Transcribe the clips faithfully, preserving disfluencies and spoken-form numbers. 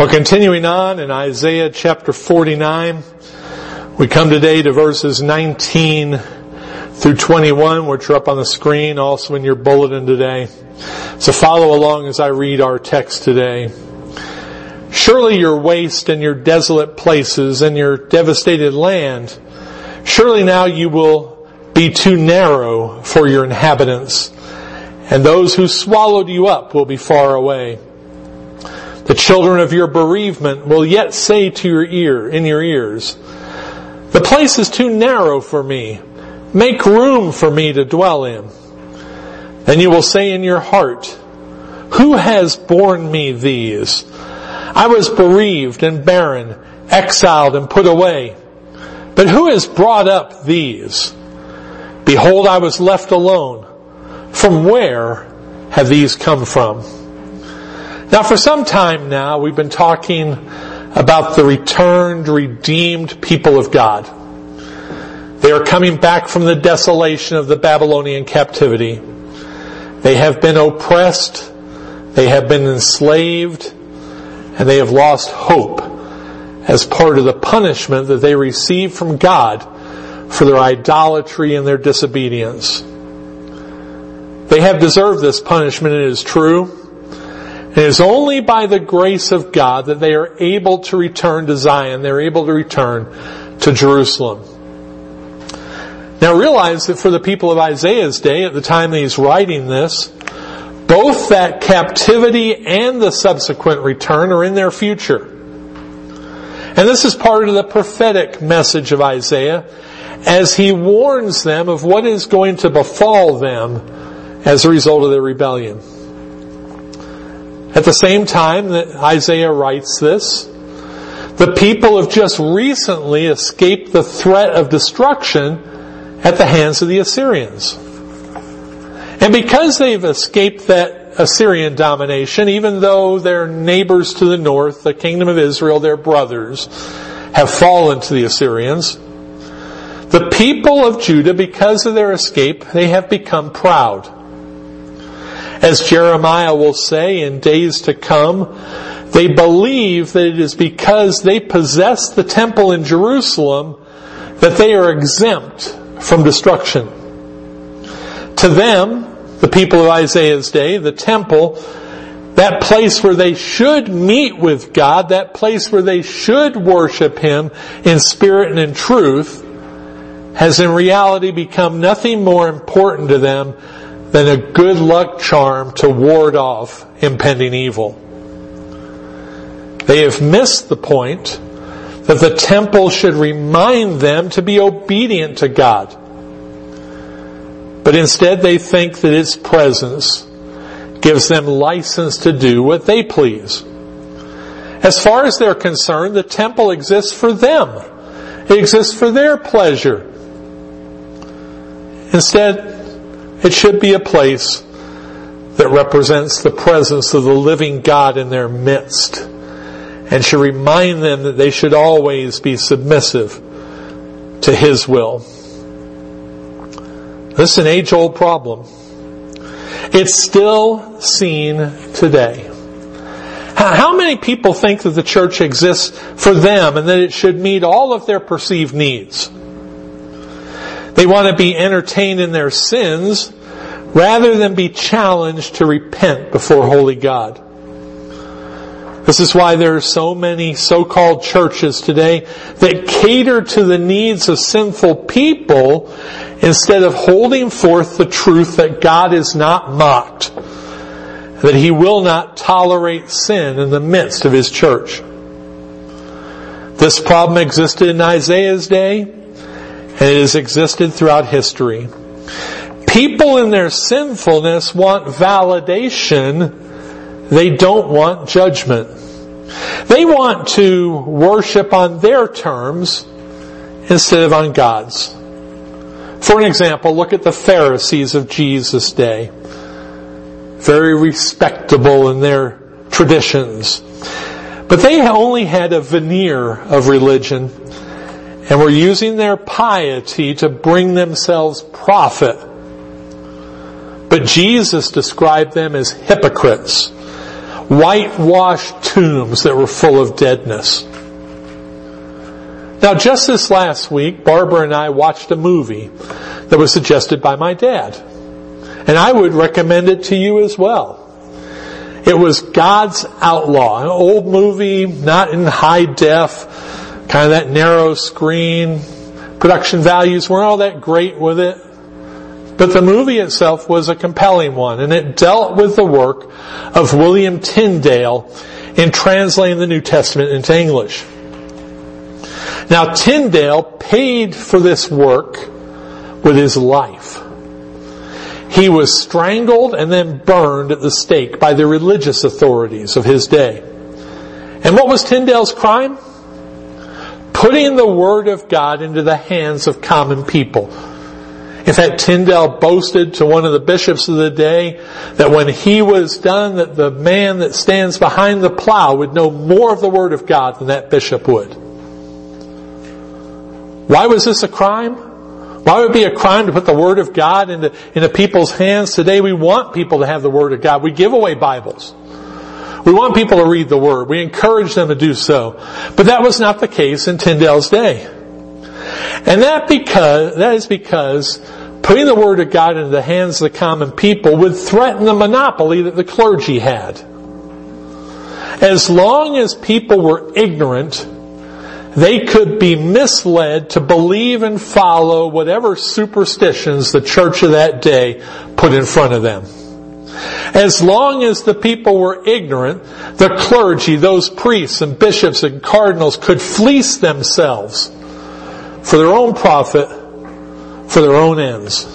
Well, continuing on in Isaiah chapter forty-nine, we come today to verses nineteen through twenty-one, which are up on the screen, also in your bulletin today. So follow along as I read our text today. Surely your waste and your desolate places and your devastated land, surely now you will be too narrow for your inhabitants, and those who swallowed you up will be far away. The children of your bereavement will yet say to your ear, in your ears, the place is too narrow for me. Make room for me to dwell in. Then you will say in your heart, who has borne me these? I was bereaved and barren, exiled and put away. But who has brought up these? Behold, I was left alone. From where have these come from? Now, for some time now, we've been talking about the returned, redeemed people of God. They are coming back from the desolation of the Babylonian captivity. They have been oppressed, they have been enslaved, and they have lost hope as part of the punishment that they received from God for their idolatry and their disobedience. They have deserved this punishment, it is true. It is only by the grace of God that they are able to return to Zion. They're able to return to Jerusalem. Now realize that for the people of Isaiah's day, at the time that he's writing this, both that captivity and the subsequent return are in their future. And this is part of the prophetic message of Isaiah as he warns them of what is going to befall them as a result of their rebellion. At the same time that Isaiah writes this, the people have just recently escaped the threat of destruction at the hands of the Assyrians. And because they've escaped that Assyrian domination, even though their neighbors to the north, the kingdom of Israel, their brothers, have fallen to the Assyrians, the people of Judah, because of their escape, they have become proud. As Jeremiah will say in days to come, they believe that it is because they possess the temple in Jerusalem that they are exempt from destruction. To them, the people of Isaiah's day, the temple, that place where they should meet with God, that place where they should worship Him in spirit and in truth, has in reality become nothing more important to them than a good luck charm to ward off impending evil. They have missed the point that the temple should remind them to be obedient to God. But instead they think that its presence gives them license to do what they please. As far as they're concerned, the temple exists for them. It exists for their pleasure. Instead, it should be a place that represents the presence of the living God in their midst and should remind them that they should always be submissive to His will. This is an age-old problem. It's still seen today. How many people think that the church exists for them and that it should meet all of their perceived needs? They want to be entertained in their sins rather than be challenged to repent before holy God. This is why there are so many so-called churches today that cater to the needs of sinful people instead of holding forth the truth that God is not mocked, that He will not tolerate sin in the midst of His church. This problem existed in Isaiah's day, and it has existed throughout history. People in their sinfulness want validation. They don't want judgment. They want to worship on their terms instead of on God's. For an example, look at the Pharisees of Jesus' day. Very respectable in their traditions. But they only had a veneer of religion and were using their piety to bring themselves profit. But Jesus described them as hypocrites, whitewashed tombs that were full of deadness. Now, just this last week, Barbara and I watched a movie that was suggested by my dad. And I would recommend it to you as well. It was God's Outlaw, an old movie, not in high def, kind of that narrow screen. Production values weren't all that great with it. But the movie itself was a compelling one, and it dealt with the work of William Tyndale in translating the New Testament into English. Now, Tyndale paid for this work with his life. He was strangled and then burned at the stake by the religious authorities of his day. And what was Tyndale's crime? Putting the Word of God into the hands of common people. In fact, Tyndale boasted to one of the bishops of the day that when he was done, that the man that stands behind the plow would know more of the Word of God than that bishop would. Why was this a crime? Why would it be a crime to put the Word of God into, into people's hands? Today we want people to have the Word of God. We give away Bibles. We want people to read the Word. We encourage them to do so. But that was not the case in Tyndale's day. And that because, that is because putting the Word of God into the hands of the common people would threaten the monopoly that the clergy had. As long as people were ignorant, they could be misled to believe and follow whatever superstitions the church of that day put in front of them. As long as the people were ignorant, the clergy, those priests and bishops and cardinals could fleece themselves for their own profit, for their own ends.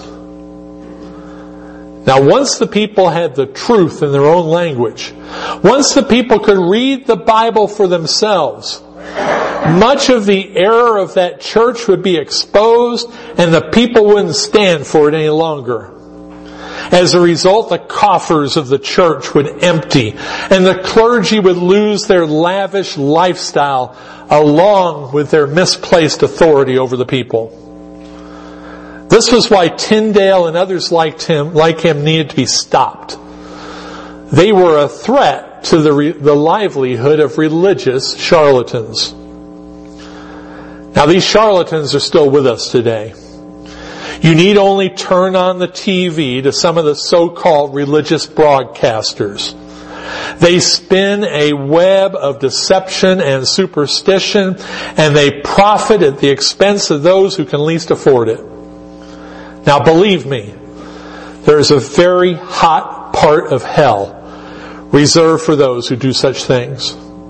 Now, once the people had the truth in their own language, once the people could read the Bible for themselves, much of the error of that church would be exposed and the people wouldn't stand for it any longer. As a result, the coffers of the church would empty and the clergy would lose their lavish lifestyle along with their misplaced authority over the people. This was why Tyndale and others like him, like him needed to be stopped. They were a threat to the, re, the livelihood of religious charlatans. Now, these charlatans are still with us today. You need only turn on the T V to some of the so-called religious broadcasters. They spin a web of deception and superstition, and they profit at the expense of those who can least afford it. Now, believe me, there is a very hot part of hell reserved for those who do such things.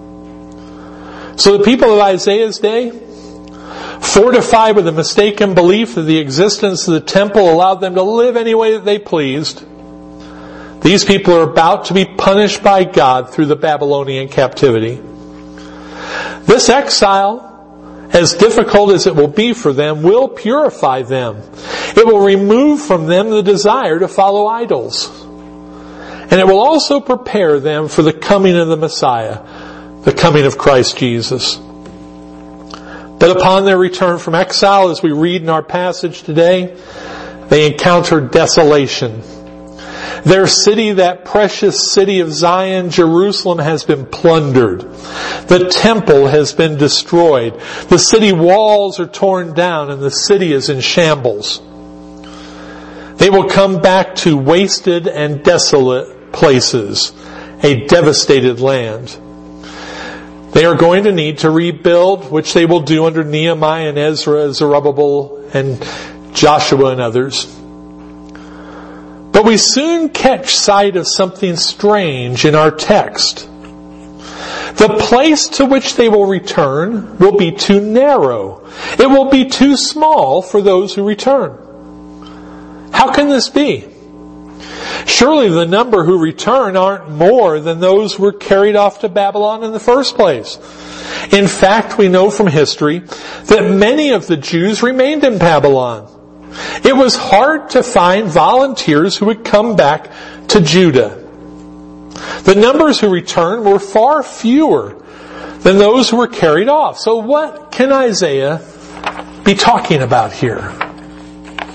So the people of Isaiah's day, fortified with a mistaken belief that the existence of the temple allowed them to live any way that they pleased, these people are about to be punished by God through the Babylonian captivity. This exile, as difficult as it will be for them, will purify them. It will remove from them the desire to follow idols. And it will also prepare them for the coming of the Messiah, the coming of Christ Jesus. But upon their return from exile, as we read in our passage today, they encounter desolation. Their city, that precious city of Zion, Jerusalem, has been plundered. The temple has been destroyed. The city walls are torn down and the city is in shambles. They will come back to wasted and desolate places, a devastated land. They are going to need to rebuild, which they will do under Nehemiah and Ezra, Zerubbabel and Joshua and others. But we soon catch sight of something strange in our text. The place to which they will return will be too narrow. It will be too small for those who return. How can this be? Surely the number who return aren't more than those who were carried off to Babylon in the first place. In fact, we know from history that many of the Jews remained in Babylon. It was hard to find volunteers who would come back to Judah. The numbers who returned were far fewer than those who were carried off. So what can Isaiah be talking about here?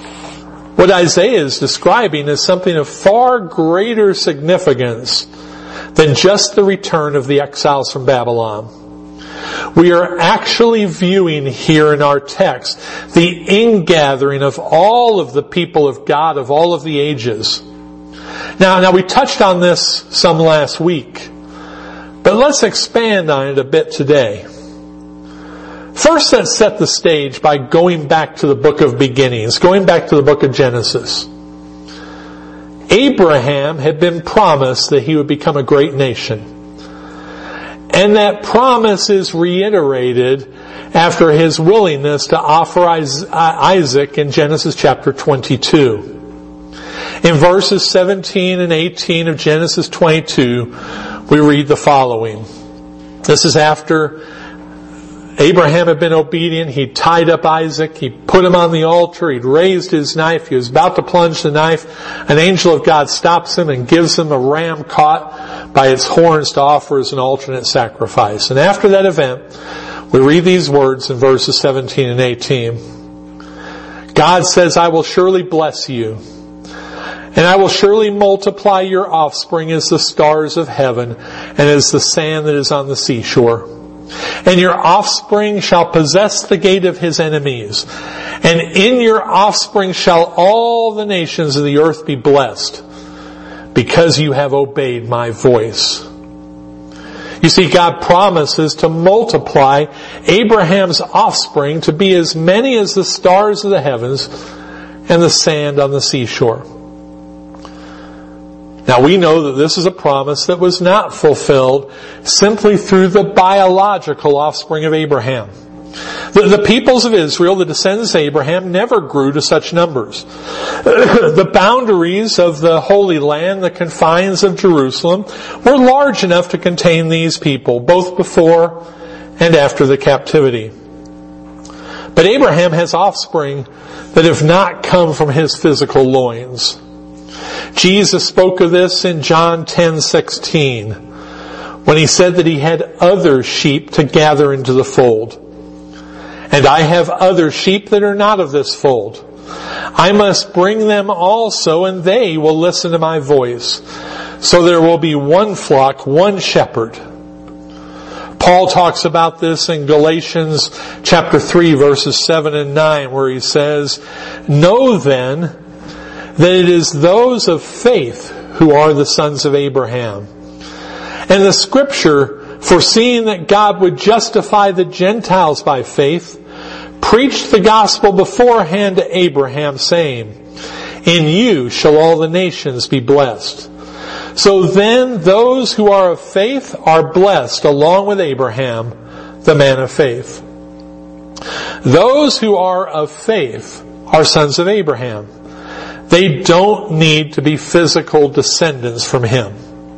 What Isaiah is describing is something of far greater significance than just the return of the exiles from Babylon. We are actually viewing here in our text the ingathering of all of the people of God of all of the ages. Now, now we touched on this some last week, but let's expand on it a bit today. First, let's set the stage by going back to the book of beginnings, going back to the book of Genesis. Abraham had been promised that he would become a great nation. And that promise is reiterated after his willingness to offer Isaac in Genesis chapter twenty-two. In verses seventeen and eighteen of Genesis twenty-two, we read the following. This is after Abraham had been obedient. He tied up Isaac. He put him on the altar. He'd raised his knife. He was about to plunge the knife. An angel of God stops him and gives him a ram caught by its horns to offer as an alternate sacrifice. And after that event, we read these words in verses seventeen and eighteen. God says, I will surely bless you, and I will surely multiply your offspring as the stars of heaven and as the sand that is on the seashore. And your offspring shall possess the gate of his enemies. And in your offspring shall all the nations of the earth be blessed, because you have obeyed my voice. You see, God promises to multiply Abraham's offspring to be as many as the stars of the heavens and the sand on the seashore. Now we know that this is a promise that was not fulfilled simply through the biological offspring of Abraham. The, the peoples of Israel, the descendants of Abraham, never grew to such numbers. The boundaries of the Holy Land, the confines of Jerusalem, were large enough to contain these people, both before and after the captivity. But Abraham has offspring that have not come from his physical loins. Jesus spoke of this in John ten sixteen, when he said that he had other sheep to gather into the fold. And I have other sheep that are not of this fold. I must bring them also, and they will listen to my voice. So there will be one flock, one shepherd. Paul talks about this in Galatians chapter three, verses seven and nine, where he says, Know then that it is those of faith who are the sons of Abraham. And the scripture, foreseeing that God would justify the Gentiles by faith, preached the gospel beforehand to Abraham, saying, In you shall all the nations be blessed. So then those who are of faith are blessed along with Abraham, the man of faith. Those who are of faith are sons of Abraham. They don't need to be physical descendants from him.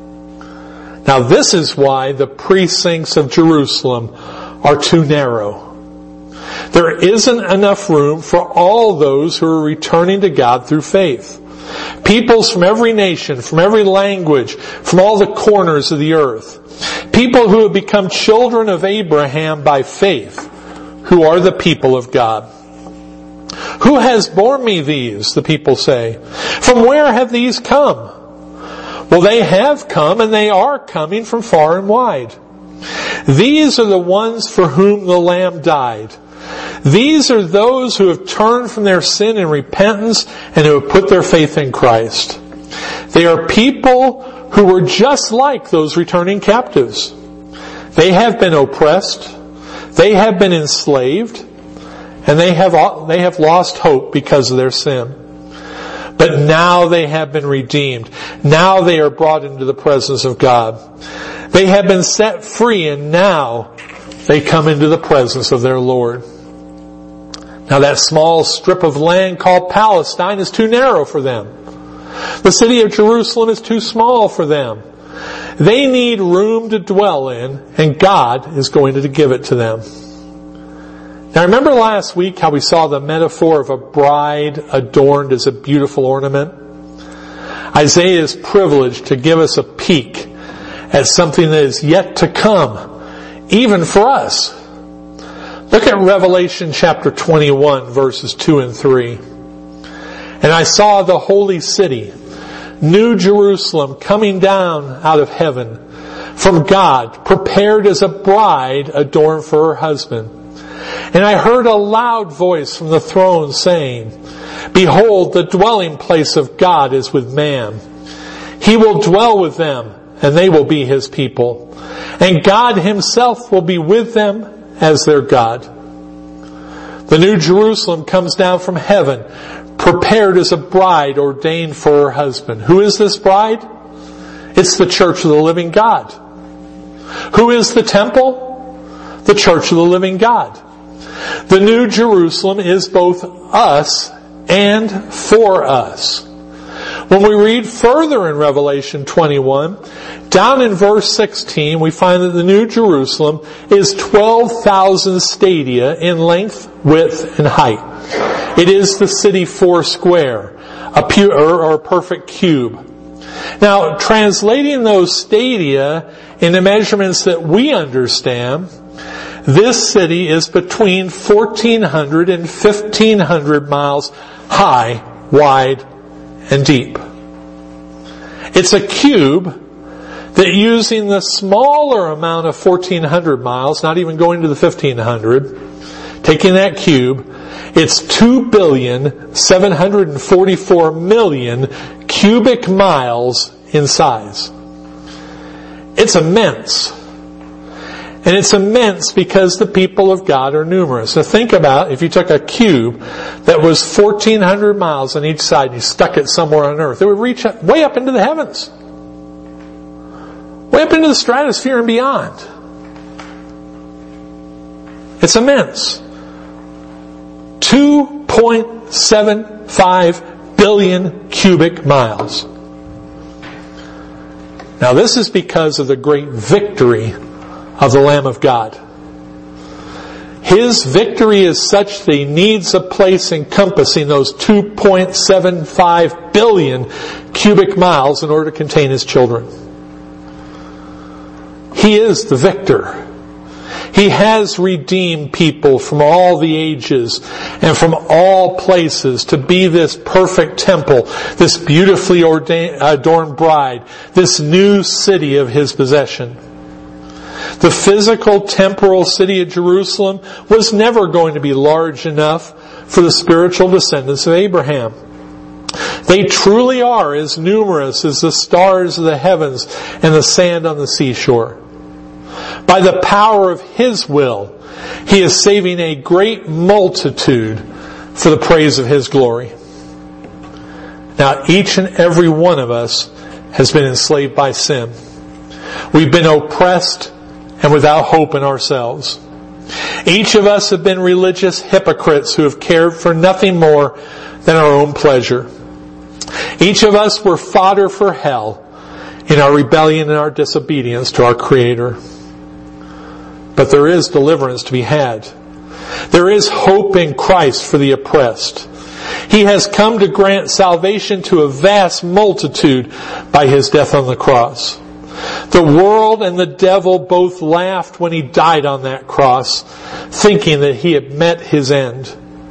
Now this is why the precincts of Jerusalem are too narrow. There isn't enough room for all those who are returning to God through faith. Peoples from every nation, from every language, from all the corners of the earth. People who have become children of Abraham by faith, who are the people of God. Who has borne me these, the people say? From where have these come? Well, they have come, and they are coming from far and wide. These are the ones for whom the Lamb died. These are those who have turned from their sin in repentance and who have put their faith in Christ. They are people who were just like those returning captives. They have been oppressed. They have been enslaved. And they have, they have lost hope because of their sin. But now they have been redeemed. Now they are brought into the presence of God. They have been set free, and now they come into the presence of their Lord. Now that small strip of land called Palestine is too narrow for them. The city of Jerusalem is too small for them. They need room to dwell in, and God is going to give it to them. Now remember last week how we saw the metaphor of a bride adorned as a beautiful ornament? Isaiah is privileged to give us a peek at something that is yet to come, even for us. Look at Revelation chapter twenty-one, verses two and three. And I saw the holy city, New Jerusalem coming down out of heaven from God, prepared as a bride adorned for her husband. And I heard a loud voice from the throne saying, Behold, the dwelling place of God is with man. He will dwell with them, and they will be His people. And God Himself will be with them as their God. The New Jerusalem comes down from heaven, prepared as a bride ordained for her husband. Who is this bride? It's the church of the living God. Who is the temple? The church of the living God. The New Jerusalem is both us and for us. When we read further in Revelation twenty-one, down in verse sixteen, we find that the New Jerusalem is twelve thousand stadia in length, width, and height. It is the city four square, a pure or a perfect cube. Now, translating those stadia into measurements that we understand, this city is between fourteen hundred and fifteen hundred miles high, wide, and deep. It's a cube that, using the smaller amount of fourteen hundred miles, not even going to the fifteen hundred, taking that cube, it's two billion seven hundred forty-four million cubic miles in size. It's immense. And it's immense because the people of God are numerous. So think about if you took a cube that was fourteen hundred miles on each side and you stuck it somewhere on earth. It would reach way up into the heavens. Way up into the stratosphere and beyond. It's immense. two point seven five billion cubic miles. Now this is because of the great victory of the Lamb of God. His victory is such that He needs a place encompassing those two point seven five billion cubic miles in order to contain His children. He is the victor. He has redeemed people from all the ages and from all places to be this perfect temple, this beautifully ordained, adorned bride, this new city of His possession. The physical, temporal city of Jerusalem was never going to be large enough for the spiritual descendants of Abraham. They truly are as numerous as the stars of the heavens and the sand on the seashore. By the power of His will, He is saving a great multitude for the praise of His glory. Now, each and every one of us has been enslaved by sin. We've been oppressed and without hope in ourselves. Each of us have been religious hypocrites who have cared for nothing more than our own pleasure. Each of us were fodder for hell in our rebellion and our disobedience to our Creator. But there is deliverance to be had. There is hope in Christ for the oppressed. He has come to grant salvation to a vast multitude by His death on the cross. The world and the devil both laughed when He died on that cross, thinking that He had met His end.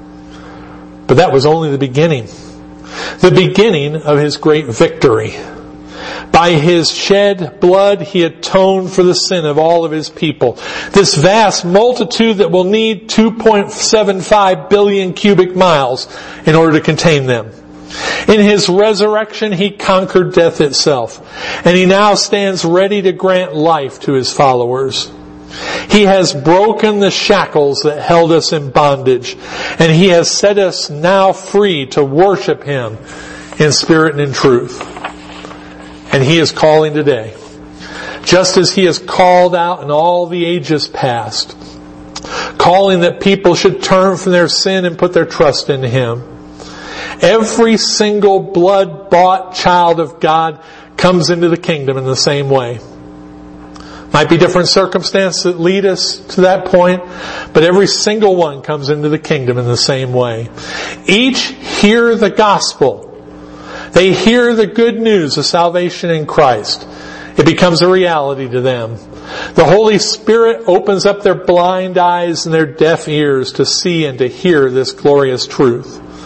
But that was only the beginning. The beginning of His great victory. By His shed blood, He atoned for the sin of all of His people. This vast multitude that will need two point seven five billion cubic miles in order to contain them. In His resurrection, He conquered death itself. And He now stands ready to grant life to His followers. He has broken the shackles that held us in bondage. And He has set us now free to worship Him in spirit and in truth. And He is calling today. Just as He has called out in all the ages past. Calling that people should turn from their sin and put their trust in Him. Every single blood-bought child of God comes into the kingdom in the same way. Might be different circumstances that lead us to that point, but every single one comes into the kingdom in the same way. Each hear the gospel. They hear the good news of salvation in Christ. It becomes a reality to them. The Holy Spirit opens up their blind eyes and their deaf ears to see and to hear this glorious truth.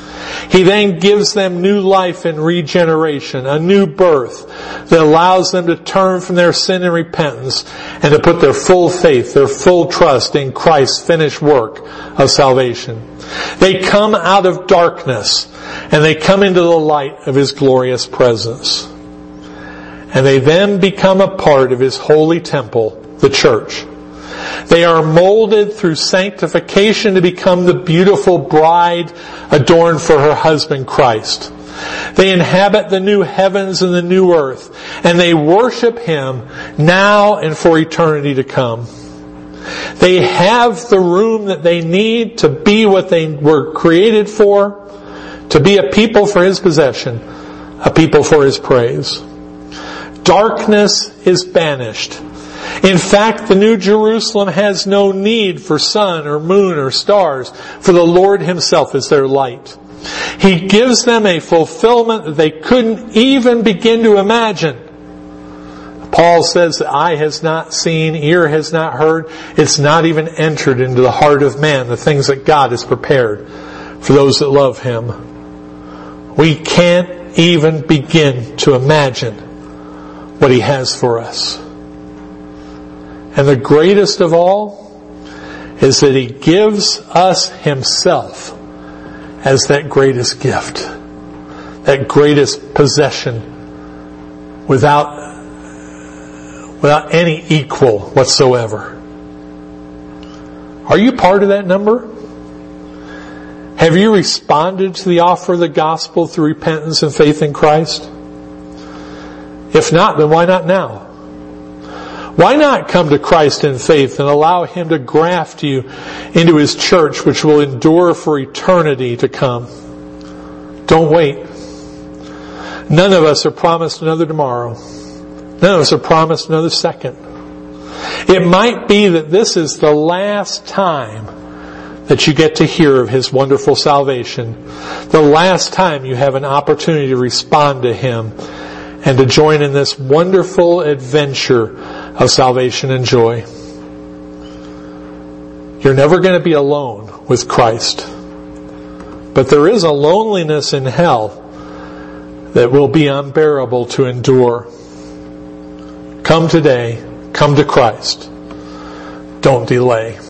He then gives them new life and regeneration, a new birth that allows them to turn from their sin and repentance and to put their full faith, their full trust in Christ's finished work of salvation. They come out of darkness and they come into the light of His glorious presence. And they then become a part of His holy temple, the church. They are molded through sanctification to become the beautiful bride adorned for her husband Christ. They inhabit the new heavens and the new earth, and they worship Him now and for eternity to come. They have the room that they need to be what they were created for, to be a people for His possession, a people for His praise. Darkness is banished. In fact, the New Jerusalem has no need for sun or moon or stars, for the Lord Himself is their light. He gives them a fulfillment that they couldn't even begin to imagine. Paul says that eye has not seen, ear has not heard, it's not even entered into the heart of man, the things that God has prepared for those that love Him. We can't even begin to imagine what He has for us. And the greatest of all is that He gives us Himself as that greatest gift, that greatest possession without, without any equal whatsoever. Are you part of that number? Have you responded to the offer of the gospel through repentance and faith in Christ? If not, then why not now? Why not come to Christ in faith and allow Him to graft you into His church, which will endure for eternity to come? Don't wait. None of us are promised another tomorrow. None of us are promised another second. It might be that this is the last time that you get to hear of His wonderful salvation. The last time you have an opportunity to respond to Him and to join in this wonderful adventure of salvation and joy. You're never going to be alone with Christ. But there is a loneliness in hell that will be unbearable to endure. Come today. Come to Christ. Don't delay.